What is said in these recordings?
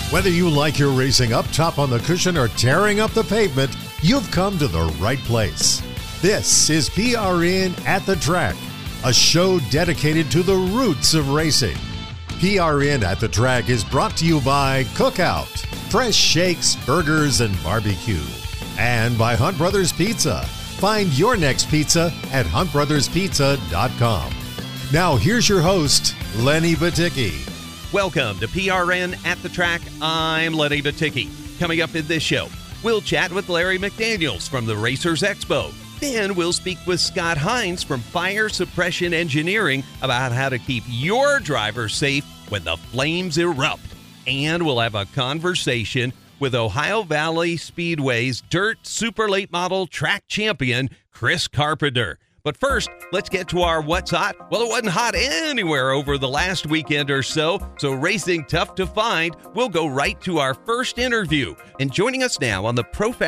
Whether you like your racing up top on the cushion or tearing up the pavement, you've come to the right place. This is PRN at the Track, a show dedicated to the roots of racing. PRN at the Track is brought to you by Cookout, fresh shakes, burgers, and barbecue, and by Hunt Brothers Pizza. Find your next pizza at huntbrotherspizza.com. Now here's your host, Lenny Baticki. Welcome to PRN at the Track. I'm Lenny Baticki. Coming up in this show, we'll chat with Larry McDaniels from the Racers Expo. Then we'll speak with Scott Hines from Fire Suppression Engineering about how to keep your driver safe when the flames erupt. And we'll have a conversation with Ohio Valley Speedway's Dirt Super Late Model track champion, Chris Carpenter. But first, let's get to our What's Hot. Well, it wasn't hot anywhere over the last weekend or so racing tough to find. We'll go right to our first interview. And joining us now on the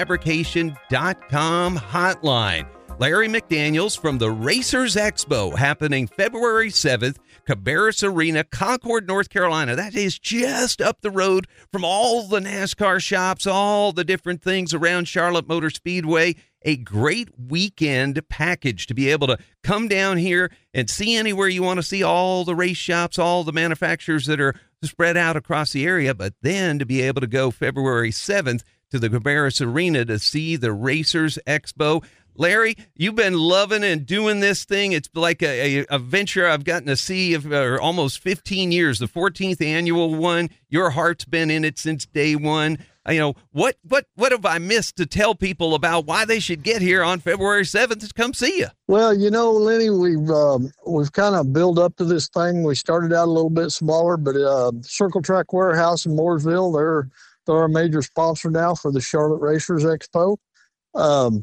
ProFabrication.com hotline, Larry McDaniels from the Racers Expo, happening February 7th, Cabarrus Arena, Concord, North Carolina. That is just up the road from all the NASCAR shops, all the different things around Charlotte Motor Speedway. A great weekend package to be able to come down here and see anywhere you want to see, all the race shops, all the manufacturers that are spread out across the area, but then to be able to go February 7th to the Cabarrus Arena to see the Racers Expo. Larry, you've been loving and doing this thing. It's like a venture I've gotten to see for almost 15 years, the 14th annual one. Your heart's been in it since day one. What have I missed to tell people about why they should get here on February 7th to come see you? Well, Lenny, we've kind of built up to this thing. We started out a little bit smaller, but Circle Track Warehouse in Mooresville, they're our major sponsor now for the Charlotte Racers Expo. I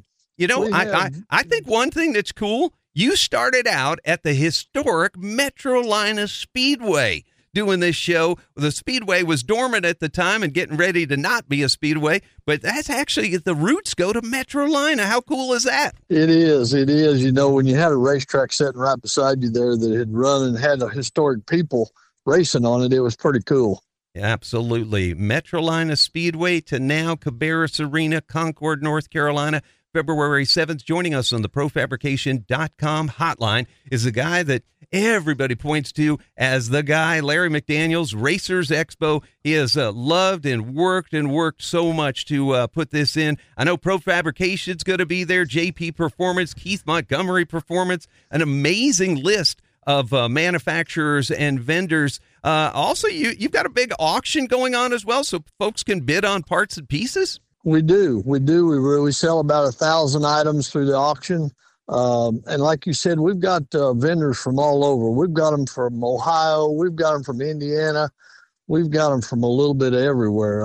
think one thing that's cool, you started out at the historic Metrolina Speedway doing this show. The Speedway was dormant at the time and getting ready to not be a Speedway, but that's actually, the roots go to Metrolina. How cool is that? It is. When you had a racetrack sitting right beside you there that had run and had a historic people racing on it, it was pretty cool. Absolutely. Metrolina Speedway to now Cabarrus Arena, Concord, North Carolina. February 7th, joining us on the ProFabrication.com hotline is a guy that everybody points to as the guy, Larry McDaniels, Racers Expo. He has loved and worked so much to put this in. I know ProFabrication's going to be there, JP Performance, Keith Montgomery Performance, an amazing list of manufacturers and vendors. Also, you've got a big auction going on as well, so folks can bid on parts and pieces? We do. We sell about 1,000 items through the auction. And like you said, we've got vendors from all over. We've got them from Ohio. We've got them from Indiana. We've got them from a little bit of everywhere.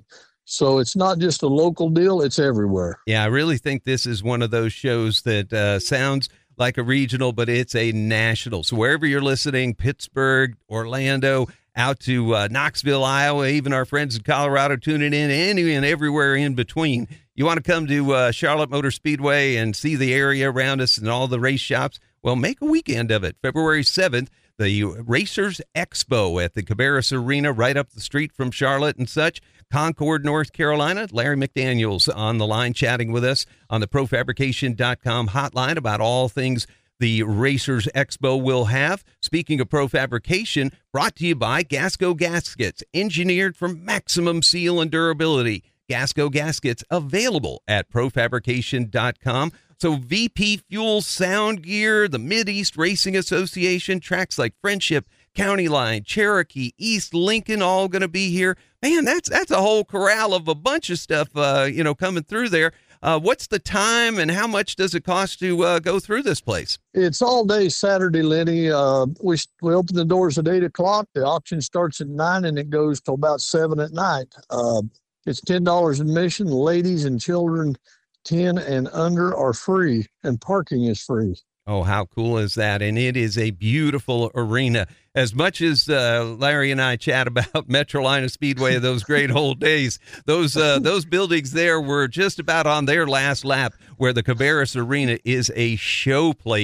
So it's not just a local deal. It's everywhere. Yeah, I really think this is one of those shows that sounds like a regional, but it's a national. So wherever you're listening, Pittsburgh, Orlando, out to Knoxville, Iowa, even our friends in Colorado tuning in, and everywhere in between. You want to come to Charlotte Motor Speedway and see the area around us and all the race shops? Well, make a weekend of it. February 7th, the Racers Expo at the Cabarrus Arena right up the street from Charlotte and such. Concord, North Carolina. Larry McDaniels on the line chatting with us on the ProFabrication.com hotline about all things the Racers Expo will have. Speaking of ProFabrication, brought to you by Gasco Gaskets, engineered for maximum seal and durability. Gasco Gaskets available at ProFabrication.com. So VP Fuel Sound Gear, the Mid-East Racing Association, tracks like Friendship, County Line, Cherokee, East Lincoln, all going to be here. Man, that's a whole corral of a bunch of stuff, coming through there. What's the time and how much does it cost to go through this place? It's all day Saturday, Lenny. We open the doors at 8 o'clock. The auction starts at 9 and it goes till about 7 at night. It's $10 admission. Ladies and children 10 and under are free, and parking is free. Oh, how cool is that? And it is a beautiful arena. As much as Larry and I chat about Metrolina Speedway, those great old days, those buildings there were just about on their last lap, where the Cabarrus Arena is a show place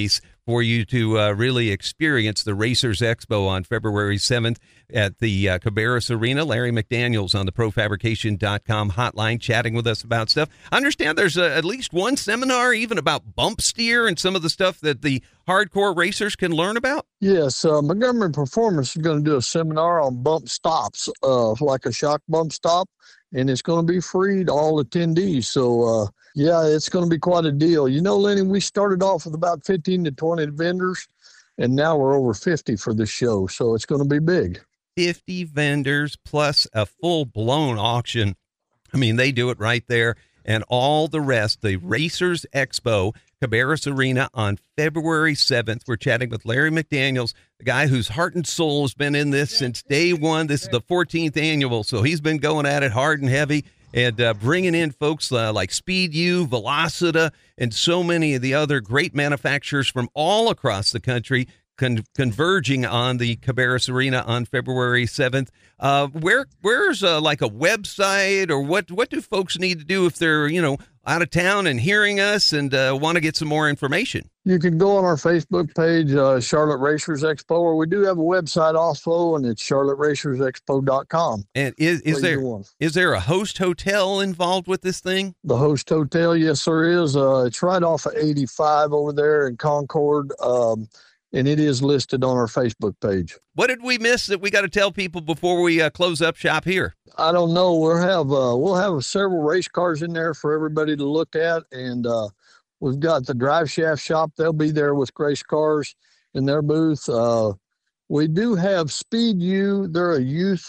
for you to really experience the Racers Expo on February 7th at the Cabarrus Arena. Larry McDaniels on the ProFabrication.com hotline chatting with us about stuff. I understand there's at least one seminar even about bump steer and some of the stuff that the hardcore racers can learn about. Yes, Montgomery Performance is going to do a seminar on bump stops, like a shock bump stop, and it's going to be free to all attendees. So, yeah, it's going to be quite a deal. You know, Lenny, we started off with about 15 to 20 vendors, and now we're over 50 for this show, so it's going to be big. 50 vendors plus a full-blown auction. I mean, they do it right there. And all the rest, the Racers Expo, Cabarrus Arena on February 7th. We're chatting with Larry McDaniels, the guy whose heart and soul has been in this since day one. This is the 14th annual, so he's been going at it hard and heavy. And bringing in folks like Speed U, Velocita, and so many of the other great manufacturers from all across the country converging on the Cabarrus Arena on February 7th. Where's like a website, or what do folks need to do if they're, out of town and hearing us and want to get some more information? You can go on our Facebook page, Charlotte Racers Expo, or we do have a website also, and it's charlotteracersexpo.com. And is there a host hotel involved with this thing? The host hotel, yes, there is. It's right off of 85 over there in Concord, and it is listed on our Facebook page. What did we miss that we got to tell people before we close up shop here? I don't know. We'll have several race cars in there for everybody to look at, and we've got the drive shaft shop. They'll be there with race cars in their booth. We do have Speed U. They're a youth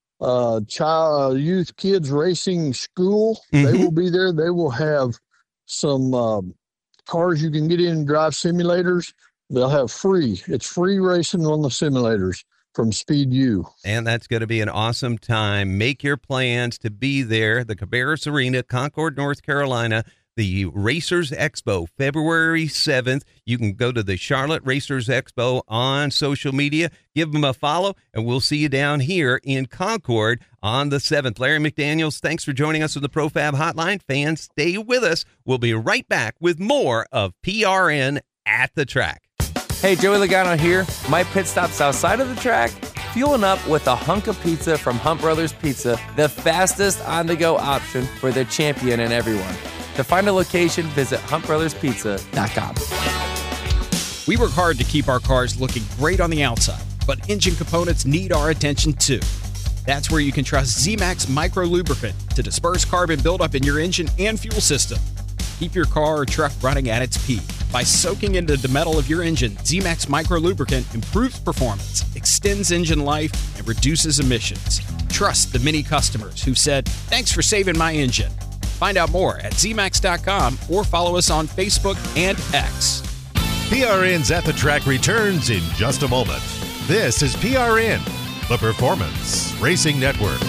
kids racing school. Mm-hmm. They will be there. They will have some cars you can get in and drive simulators. They'll have it's free racing on the simulators from Speed U. And that's going to be an awesome time. Make your plans to be there. The Cabarrus Arena, Concord, North Carolina, the Racers Expo, February 7th. You can go to the Charlotte Racers Expo on social media. Give them a follow, and we'll see you down here in Concord on the 7th. Larry McDaniels, thanks for joining us on the ProFab Hotline. Fans, stay with us. We'll be right back with more of PRN at the Track. Hey, Joey Logano here. My pit stop's outside of the track, fueling up with a hunk of pizza from Hunt Brothers Pizza, the fastest on-the-go option for the champion and everyone. To find a location, visit huntbrothersPizza.com. We work hard to keep our cars looking great on the outside, but engine components need our attention too. That's where you can trust Z-Max Micro Lubricant to disperse carbon buildup in your engine and fuel system. Keep your car or truck running at its peak. By soaking into the metal of your engine, Z-Max Micro Lubricant improves performance, extends engine life, and reduces emissions. Trust the many customers who've said, "Thanks for saving my engine." Find out more at zmax.com or follow us on Facebook and X. PRN's At the Track returns in just a moment. This is PRN, the Performance Racing Network.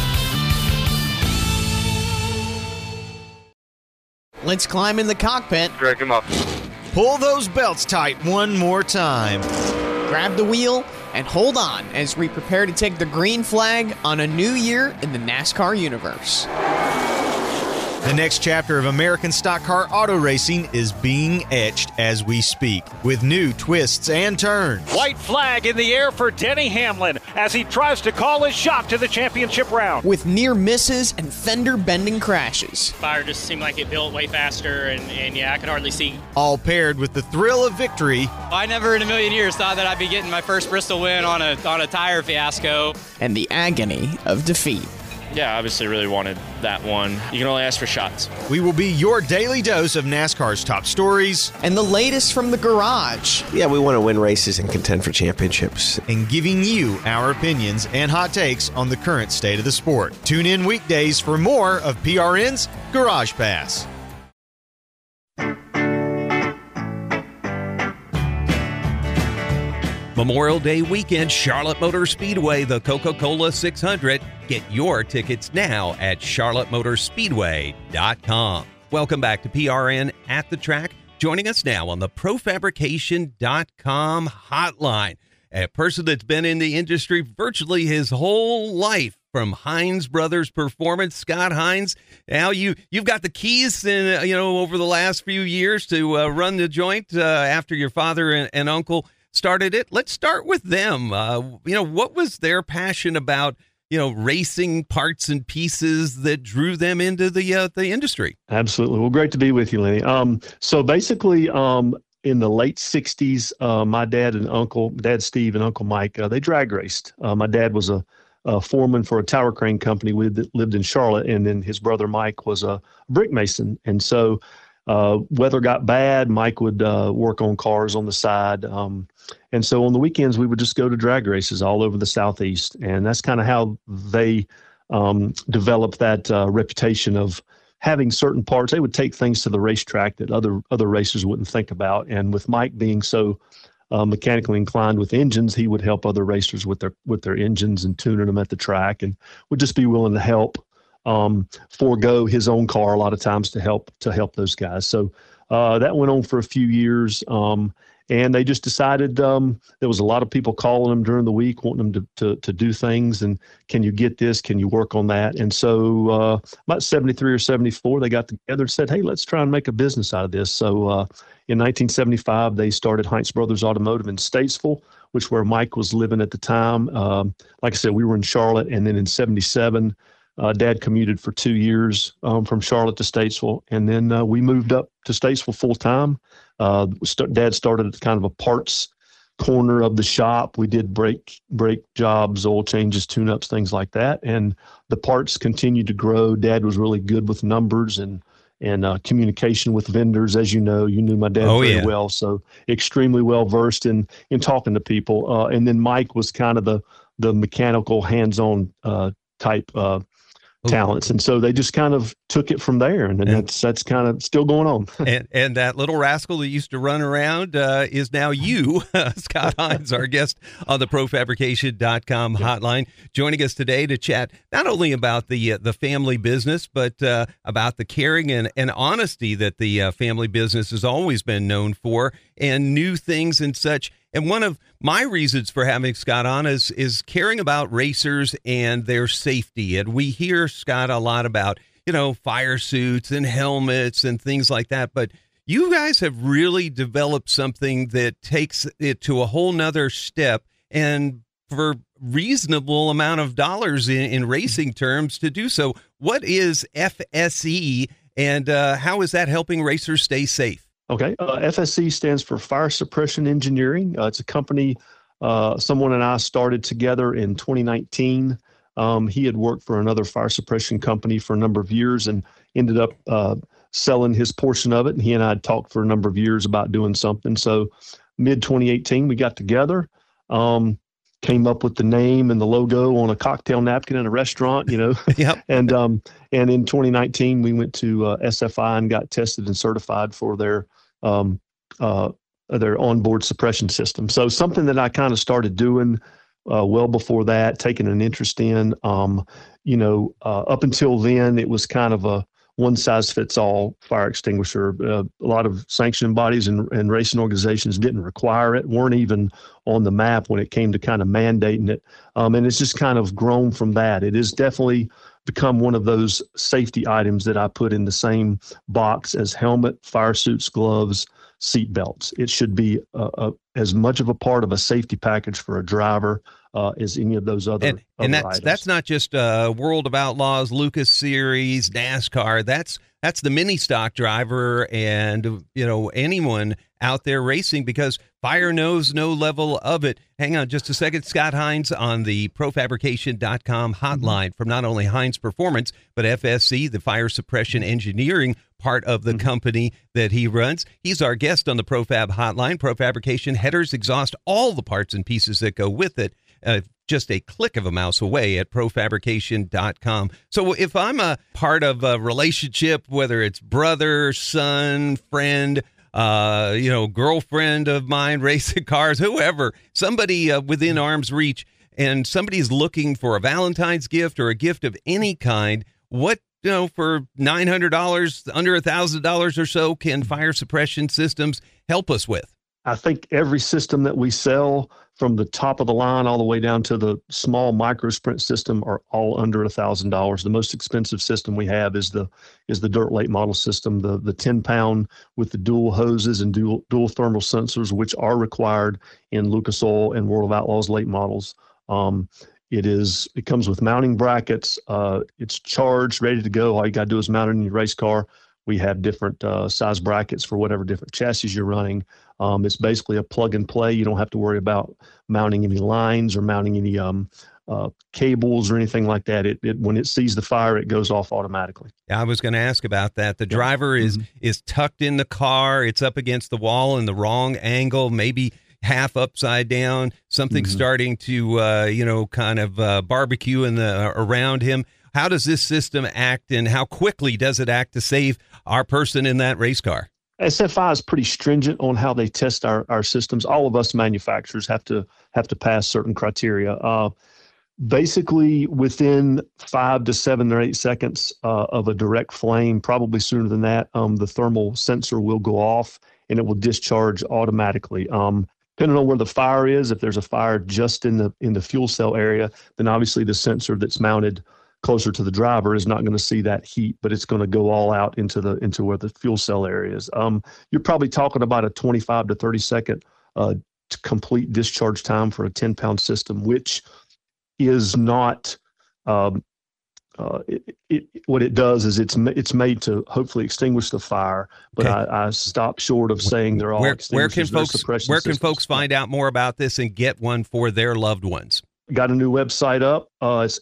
Let's climb in the cockpit. Drag him up. Pull those belts tight one more time. Grab the wheel and hold on as we prepare to take the green flag on a new year in the NASCAR universe. The next chapter of American stock car auto racing is being etched as we speak, with new twists and turns. White flag in the air for Denny Hamlin as he tries to call his shot to the championship round. With near misses and fender-bending crashes. Fire just seemed like it built way faster, and yeah, I could hardly see. All paired with the thrill of victory. I never in a million years thought that I'd be getting my first Bristol win on a tire fiasco. And the agony of defeat. Yeah, obviously really wanted that one. You can only ask for shots. We will be your daily dose of NASCAR's top stories. And the latest from the garage. Yeah, we want to win races and contend for championships. And giving you our opinions and hot takes on the current state of the sport. Tune in weekdays for more of PRN's Garage Pass. Memorial Day weekend, Charlotte Motor Speedway, the Coca-Cola 600. Get your tickets now at charlottemotorspeedway.com. Welcome back to PRN at the Track. Joining us now on the ProFabrication.com hotline, a person that's been in the industry virtually his whole life from Hines Brothers Performance. Scott Hines, now you've got the keys, and over the last few years to run the joint after your father and uncle started it. Let's start with them. What was their passion about racing parts and pieces that drew them into the industry? Absolutely. Well, great to be with you, Lenny. So basically, in the late 60s, my dad Steve and Uncle Mike, they drag raced. My dad was a foreman for a tower crane company. We lived in Charlotte, and then his brother Mike was a brick mason. And so weather got bad, Mike would work on cars on the side. And so on the weekends, we would just go to drag races all over the Southeast. And that's kind of how they developed that reputation of having certain parts. They would take things to the racetrack that other racers wouldn't think about. And with Mike being so mechanically inclined with engines, he would help other racers with their engines and tuning them at the track, and would just be willing to help forego his own car a lot of times to help those guys. So that went on for a few years. And they just decided there was a lot of people calling them during the week, wanting them to do things. And can you get this? Can you work on that? And so about 73 or 74, they got together and said, hey, let's try and make a business out of this. So in 1975, they started Hines Brothers Automotive in Statesville, which where Mike was living at the time. Like I said, we were in Charlotte. And then in 77, Dad commuted for 2 years from Charlotte to Statesville. And then we moved up to Statesville full time. Dad started at kind of a parts corner of the shop. We did brake jobs, oil changes, tune-ups, things like that. And the parts continued to grow. Dad was really good with numbers and communication with vendors. As you know, you knew my dad very well, so extremely well-versed in talking to people. And then Mike was kind of the mechanical, hands-on type talents, and so they just kind of took it from there, and that's kind of still going on. and that little rascal that used to run around is now you, Scott Hines, our guest on the ProFabrication.com hotline, joining us today to chat not only about the family business, but about the caring and honesty that the family business has always been known for, and new things and such. And one of my reasons for having Scott on is caring about racers and their safety. And we hear, Scott, a lot about, fire suits and helmets and things like that. But you guys have really developed something that takes it to a whole nother step, and for reasonable amount of dollars in racing terms to do so. What is FSE, and how is that helping racers stay safe? Okay. FSE stands for Fire Suppression Engineering. It's a company someone and I started together in 2019. He had worked for another fire suppression company for a number of years and ended up selling his portion of it. And he and I had talked for a number of years about doing something. So mid-2018, we got together, came up with the name and the logo on a cocktail napkin in a restaurant, Yep. And in 2019, we went to SFI and got tested and certified for their onboard suppression system. So something that I kind of started doing well before that, taking an interest in. Up until then, it was kind of a one-size-fits-all fire extinguisher. A lot of sanctioning bodies and racing organizations didn't require it, weren't even on the map when it came to kind of mandating it. And it's just kind of grown from that. It has definitely become one of those safety items that I put in the same box as helmet, fire suits, gloves, seat belts. It should be as much of a part of a safety package for a driver as any of those other items. That's not just World of Outlaws, Lucas Series, NASCAR. That's the mini stock driver and anyone out there racing, because fire knows no level of it. Hang on just a second. Scott Hines on the ProFabrication.com hotline from not only Hines Performance, but FSE, the fire suppression engineering part of the company that he runs. He's our guest on the ProFab hotline. ProFabrication headers, exhaust, all the parts and pieces that go with it. Just a click of a mouse away at ProFabrication.com. So if I'm a part of a relationship, whether it's brother, son, friend, girlfriend of mine, racing cars, whoever, somebody within arm's reach, and somebody's looking for a Valentine's gift or a gift of any kind, what, for $900, under $1,000 or so, can fire suppression systems help us with? I think every system that we sell, from the top of the line all the way down to the small micro sprint system, are all under $1,000. The most expensive system we have is the Dirt Late model system, the 10-pound with the dual hoses and dual thermal sensors, which are required in Lucas Oil and World of Outlaws late models. It comes with mounting brackets. It's charged, ready to go. All you got to do is mount it in your race car. We have different size brackets for whatever different chassis you're running. It's basically a plug and play. You don't have to worry about mounting any lines or mounting any cables or anything like that. When it sees the fire, it goes off automatically. I was going to ask about that. The driver is tucked in the car. It's up against the wall in the wrong angle, maybe half upside down, something starting to, kind of barbecue around him. How does this system act, and how quickly does it act to save our person in that race car? SFI is pretty stringent on how they test our systems. All of us manufacturers have to pass certain criteria. Basically, within 5 to 7 or 8 seconds of a direct flame, probably sooner than that, the thermal sensor will go off and it will discharge automatically. Depending on where the fire is, if there's a fire just in the fuel cell area, then obviously the sensor that's mounted closer to the driver is not going to see that heat, but it's going to go all out into where the fuel cell area is. You're probably talking about a 25 to 30 second complete discharge time for a 10-pound system, which is not what it does is it's made to hopefully extinguish the fire. But okay. I stop short of saying they're all where can folks find out more about this and get one for their loved ones? Got a new website up. It's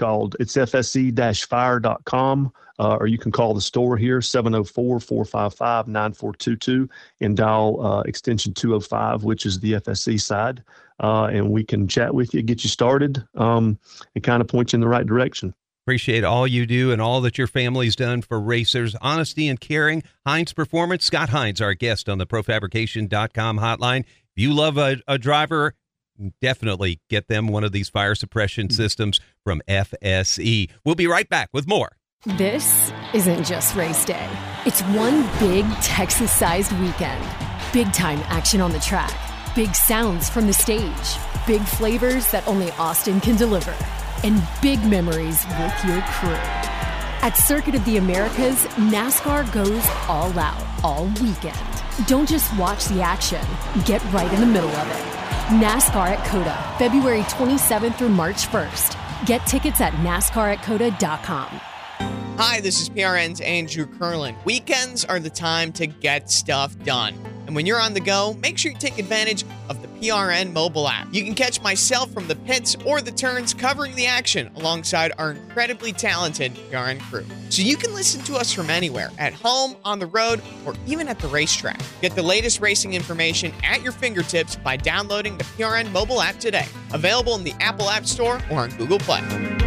fse-fire.com, or you can call the store here, 704-455-9422, and dial extension 205, which is the FSE side. And we can chat with you, get you started, and kind of point you in the right direction. Appreciate all you do and all that your family's done for racers. Honesty and caring. Hines Performance. Scott Hines, our guest on the ProFabrication.com hotline. If you love a driver, definitely get them one of these fire suppression systems from FSE. We'll be right back with more. This isn't just race day. It's one big Texas-sized weekend. Big-time action on the track. Big sounds from the stage. Big flavors that only Austin can deliver. And big memories with your crew. At Circuit of the Americas, NASCAR goes all out all weekend. Don't just watch the action. Get right in the middle of it. NASCAR at COTA, February 27th through March 1st. Get tickets at NASCAR@COTA.com. Hi, this is PRN's Andrew Curlin. Weekends are the time to get stuff done. And when you're on the go, make sure you take advantage of the PRN mobile app. You can catch myself from the pits or the turns covering the action alongside our incredibly talented PRN crew. So you can listen to us from anywhere, at home, on the road, or even at the racetrack. Get the latest racing information at your fingertips by downloading the PRN mobile app today. Available in the Apple App Store or on Google Play.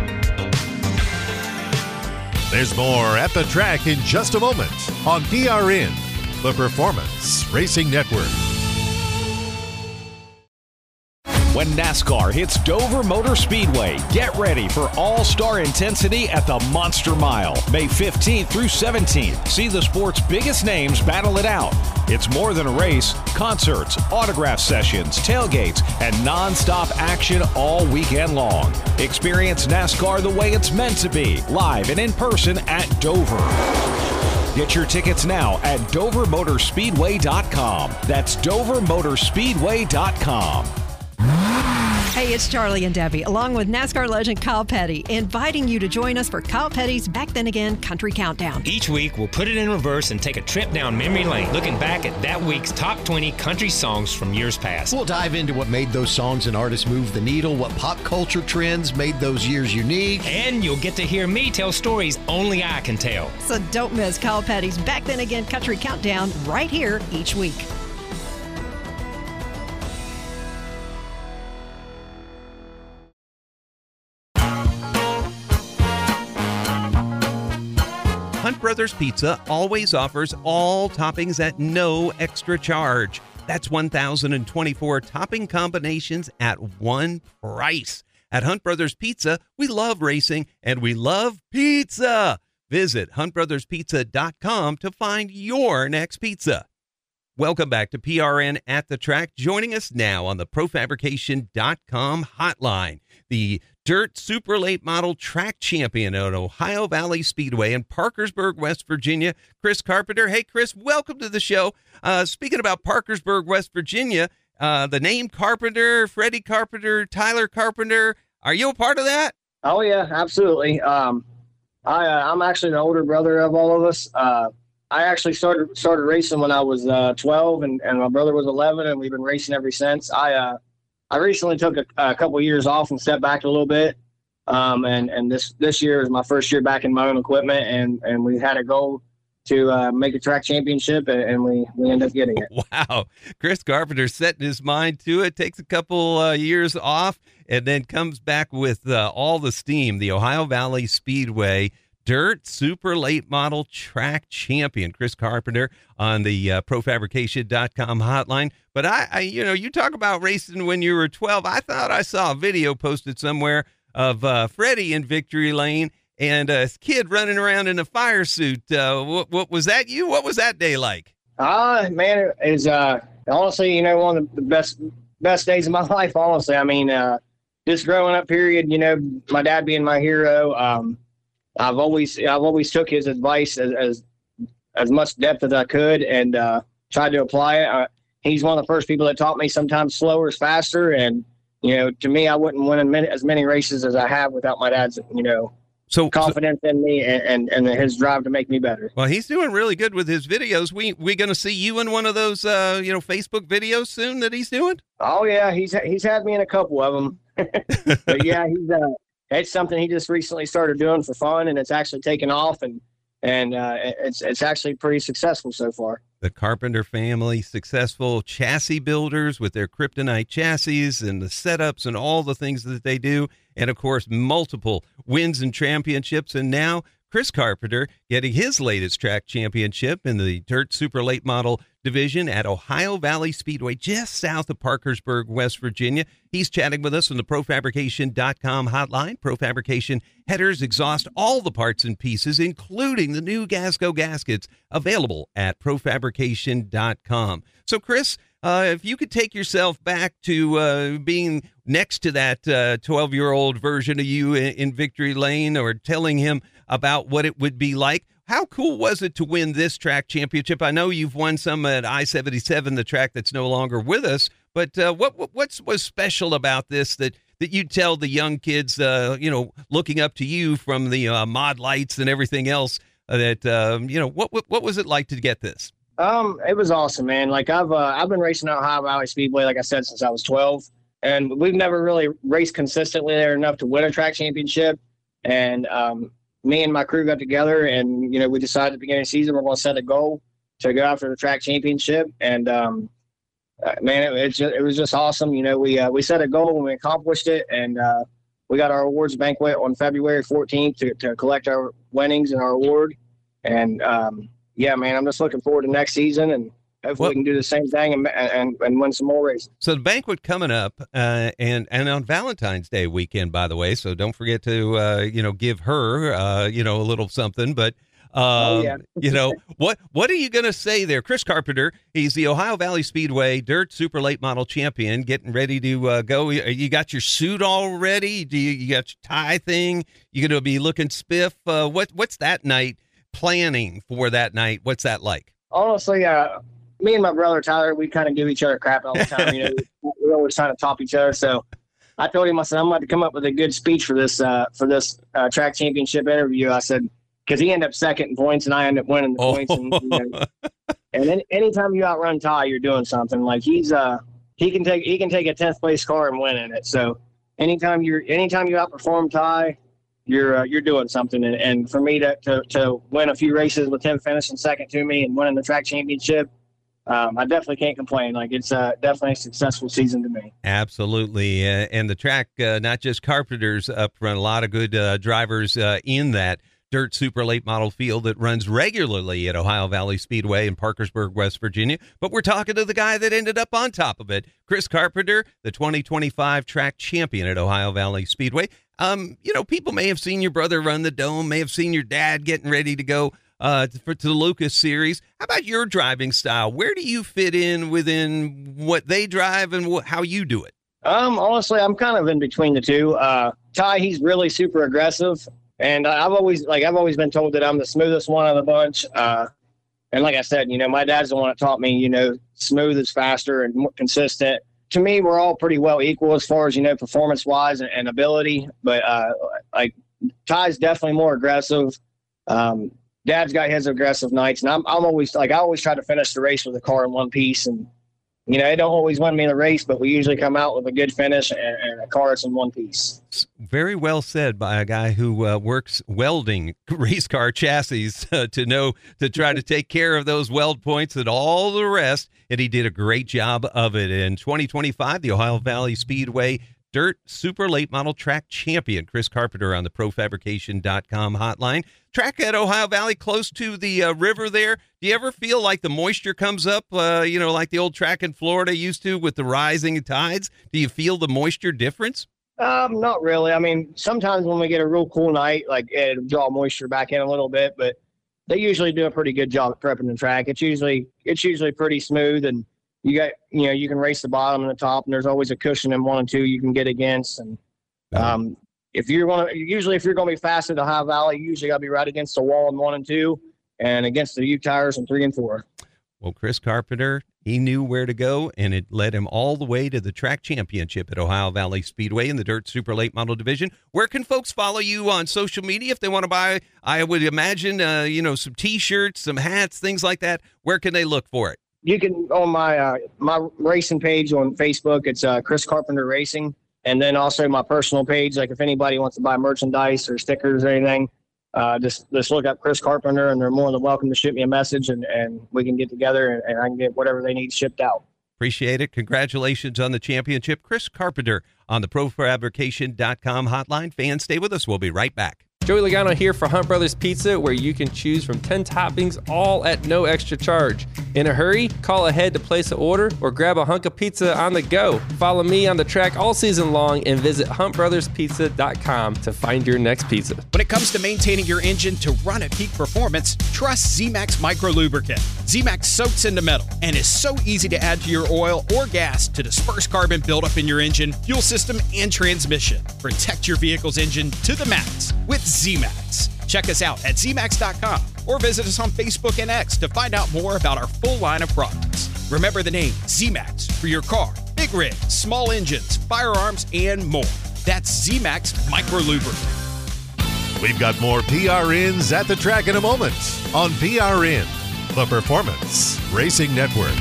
There's more at the track in just a moment on PRN, the Performance Racing Network. When NASCAR hits Dover Motor Speedway, get ready for all-star intensity at the Monster Mile, May 15th through 17th. See the sport's biggest names battle it out. It's more than a race. Concerts, autograph sessions, tailgates, and non-stop action all weekend long. Experience NASCAR the way it's meant to be, live and in person at Dover. Get your tickets now at DoverMotorspeedway.com. That's DoverMotorspeedway.com. Hey, it's Charlie and Debbie, along with NASCAR legend Kyle Petty, inviting you to join us for Kyle Petty's Back Then Again Country Countdown. Each week, we'll put it in reverse and take a trip down memory lane, looking back at that week's top 20 country songs from years past. We'll dive into what made those songs and artists move the needle, what pop culture trends made those years unique. And you'll get to hear me tell stories only I can tell. So don't miss Kyle Petty's Back Then Again Country Countdown right here each week. Hunt Brothers Pizza always offers all toppings at no extra charge. That's 1,024 topping combinations at one price. At Hunt Brothers Pizza, we love racing and we love pizza. Visit huntbrotherspizza.com to find your next pizza. Welcome back to PRN at the Track. Joining us now on the ProFabrication.com hotline, the Dirt Super Late Model Track Champion at Ohio Valley Speedway in Parkersburg, West Virginia, Chris Carpenter. Hey, Chris, welcome to the show. Speaking about Parkersburg, West Virginia, the name Carpenter, Freddie Carpenter, Tyler Carpenter, are you a part of that? Oh, yeah, absolutely. I'm actually the older brother of all of us. I actually started racing when I was 12, and my brother was 11, and we've been racing ever since. I recently took a couple of years off and stepped back a little bit, and this year is my first year back in my own equipment, and we had a goal to make a track championship, and we ended up getting it. Wow. Chris Carpenter setting his mind to it, takes a couple years off, and then comes back with all the steam. The Ohio Valley Speedway Dirt Super Late Model Track Champion, Chris Carpenter, on the ProFabrication.com hotline. But you talk about racing when you were 12. I thought I saw a video posted somewhere of Freddie in Victory Lane and a kid running around in a fire suit. What was that you? What was that day like? Man, it was honestly, one of the best days of my life, honestly. I mean, this growing up period, my dad being my hero, I've always took his advice as much depth as I could and tried to apply it. He's one of the first people that taught me sometimes slower is faster. And, to me, I wouldn't win as many races as I have without my dad's, confidence in me and his drive to make me better. Well, he's doing really good with his videos. We going to see you in one of those, Facebook videos soon that he's doing? Oh, yeah. He's had me in a couple of them. But, yeah, it's something he just recently started doing for fun, and it's actually taken off, and it's actually pretty successful so far. The Carpenter family, successful chassis builders with their Kryptonite chassis and the setups and all the things that they do, and of course multiple wins and championships, and now Chris Carpenter getting his latest track championship in the Dirt Super Late Model division at Ohio Valley Speedway, just south of Parkersburg, West Virginia. He's chatting with us on the ProFabrication.com hotline. ProFabrication headers, exhaust, all the parts and pieces, including the new Gasco gaskets, available at ProFabrication.com. So, Chris, if you could take yourself back to being next to that 12-year-old version of you in Victory Lane, or telling him about what it would be like, how cool was it to win this track championship? I know you've won some at I-77, the track that's no longer with us, but what was special about this that you tell the young kids, looking up to you from the mod lights and everything else, what was it like to get this? It was awesome, man. Like I've been racing at Ohio Valley Speedway, like I said, since I was 12, and we've never really raced consistently there enough to win a track championship. And me and my crew got together, and we decided at the beginning of the season we're going to set a goal to go after the track championship. And man, it was just awesome. We set a goal and we accomplished it, and we got our awards banquet on February 14th to collect our winnings and our award. And yeah, man, I'm just looking forward to next season, and hopefully we can do the same thing and win some more races. So the banquet coming up, and on Valentine's Day weekend, by the way. So don't forget to give her a little something. But what are you going to say there, Chris Carpenter? He's the Ohio Valley Speedway Dirt Super Late Model Champion, getting ready to go. You got your suit all ready? You got your tie thing? You going to be looking spiff? What's that night planning for that night? What's that like? Honestly, me and my brother Tyler, we kind of give each other crap all the time. We're always trying to top each other. So I told him, I said, I'm going to come up with a good speech for this track championship interview. I said, because he ended up second in points and I ended up winning the points. And anytime you outrun Ty, you're doing something. Like he can take a 10th place car and win in it. So anytime you outperform Ty, you're doing something. And for me to win a few races with him finishing second to me and winning the track championship, I definitely can't complain. Like it's definitely a successful season to me. Absolutely. And the track, not just Carpenter's up front, a lot of good drivers in that Dirt Super Late Model field that runs regularly at Ohio Valley Speedway in Parkersburg, West Virginia. But we're talking to the guy that ended up on top of it, Chris Carpenter, the 2025 track champion at Ohio Valley Speedway. People may have seen your brother run the Dome, may have seen your dad getting ready to go to the Lucas Series. How about your driving style? Where do you fit in within what they drive and how you do it? Honestly, I'm kind of in between the two. Ty, he's really super aggressive, and I've always been told that I'm the smoothest one of the bunch. And like I said, my dad's the one that taught me, smooth is faster and more consistent. To me, we're all pretty well equal as far as, performance-wise and ability. But, Ty's definitely more aggressive. Dad's got his aggressive nights. And I'm always, I always try to finish the race with the car in one piece. And, it don't always win me the race, but we usually come out with a good finish and a car that's in one piece. Very well said by a guy who works welding race car chassis to try to take care of those weld points and all the rest. And he did a great job of it. In 2025, the Ohio Valley Speedway Dirt Super Late Model Track Champion, Chris Carpenter on the ProFabrication.com hotline. Track at Ohio Valley, close to the river there. Do you ever feel like the moisture comes up, like the old track in Florida used to with the rising tides? Do you feel the moisture difference? Not really. I mean, sometimes when we get a real cool night, it'll draw moisture back in a little bit, but they usually do a pretty good job at prepping the track. It's usually pretty smooth, and you got, you can race the bottom and the top, and there's always a cushion in 1 and 2 you can get against. And if you're going to be fast at Ohio Valley, you usually got to be right against the wall in 1 and 2, and against the U tires in 3 and 4. Well, Chris Carpenter, he knew where to go, and it led him all the way to the track championship at Ohio Valley Speedway in the Dirt Super Late Model Division. Where can folks follow you on social media if they want to buy, I would imagine, some T-shirts, some hats, things like that? Where can they look for it? You can, on my racing page on Facebook, it's Chris Carpenter Racing. And then also my personal page, if anybody wants to buy merchandise or stickers or anything, just look up Chris Carpenter, and they're more than welcome to shoot me a message, and we can get together and I can get whatever they need shipped out. Appreciate it. Congratulations on the championship. Chris Carpenter on the ProFabrication.com hotline. Fans, stay with us. We'll be right back. Joey Logano here for Hunt Brothers Pizza, where you can choose from 10 toppings, all at no extra charge. In a hurry? Call ahead to place an order or grab a hunk of pizza on the go. Follow me on the track all season long and visit huntbrotherspizza.com to find your next pizza. When it comes to maintaining your engine to run at peak performance, trust Z-Max Micro Lubricant. Z-Max soaks into metal and is so easy to add to your oil or gas to disperse carbon buildup in your engine, fuel system, and transmission. Protect your vehicle's engine to the max with Z-Max. Check us out at zmax.com or visit us on Facebook and X to find out more about our full line of products. Remember the name Z-Max for your car, big rigs, small engines, firearms, and more. That's Z-Max Micro Lubricant. We've got more PRNs at the track in a moment on PRN, the Performance Racing Network.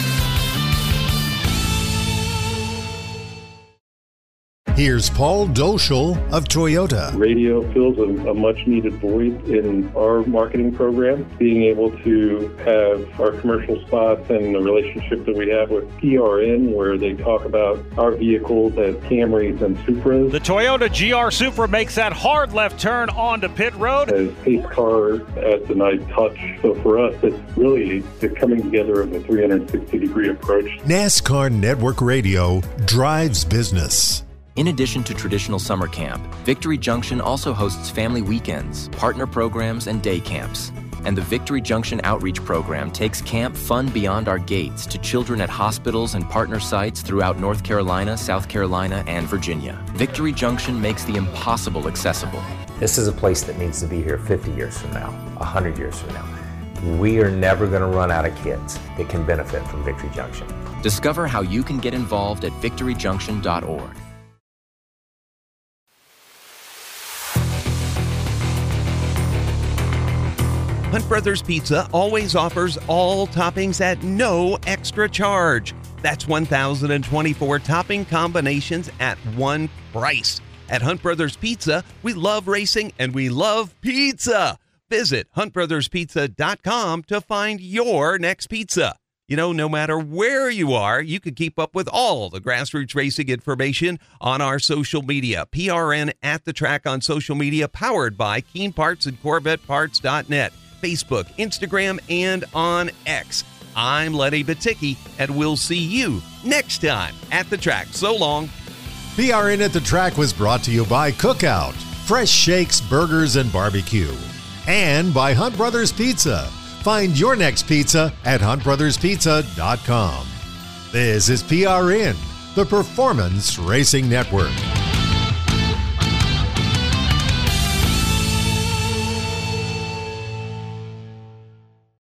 Here's Paul Doschel of Toyota. Radio fills a much-needed void in our marketing program. Being able to have our commercial spots and the relationship that we have with PRN, where they talk about our vehicles as Camrys and Supras. The Toyota GR Supra makes that hard left turn onto pit road. As pace car adds a nice touch. So for us, it's really the coming together of a 360-degree approach. NASCAR Network Radio drives business. In addition to traditional summer camp, Victory Junction also hosts family weekends, partner programs, and day camps. And the Victory Junction Outreach Program takes camp fun beyond our gates to children at hospitals and partner sites throughout North Carolina, South Carolina, and Virginia. Victory Junction makes the impossible accessible. This is a place that needs to be here 50 years from now, 100 years from now. We are never going to run out of kids that can benefit from Victory Junction. Discover how you can get involved at victoryjunction.org. Hunt Brothers Pizza always offers all toppings at no extra charge. That's 1,024 topping combinations at one price. At Hunt Brothers Pizza, we love racing and we love pizza. Visit huntbrotherspizza.com to find your next pizza. No matter where you are, you can keep up with all the grassroots racing information on our social media. PRN at the track on social media, powered by Keen Parts and CorvetteParts.net. Facebook, Instagram, and on X. I'm Lenny Baticki, and we'll see you next time at the track. So long. PRN at the Track was brought to you by Cookout, fresh shakes, burgers, and barbecue. And by Hunt Brothers Pizza. Find your next pizza at huntbrotherspizza.com. This is PRN, the Performance Racing Network.